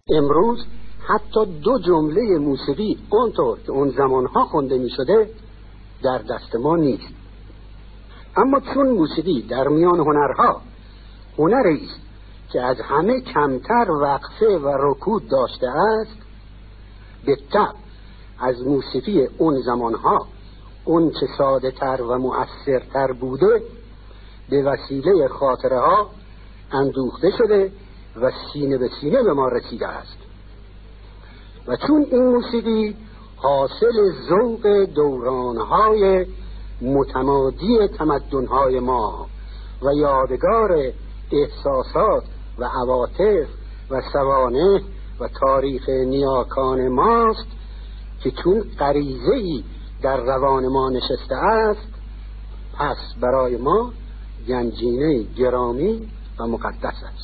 امروز حتی دو جمله موسیقی اونطور که اون زمانها خونده می شده در دست ما نیست. اما چون موسیقی در میان هنرها هنری است که از همه کمتر وقفه و رکود داشته است، به طبع از موسیقی اون زمانها اون چه ساده تر و مؤثرتر بوده به وسیله خاطره ها اندوخته شده و سینه به سینه به ما رسیده است. و چون این موسیقی حاصل ذوق دورانهای متمادی تمدنهای ما و یادگار احساسات و عواطف و سوانح و تاریخ نیاکان ماست که چون غریزه‌ای در روان ما نشسته است، پس برای ما گنجینه گرامی و مقدس است.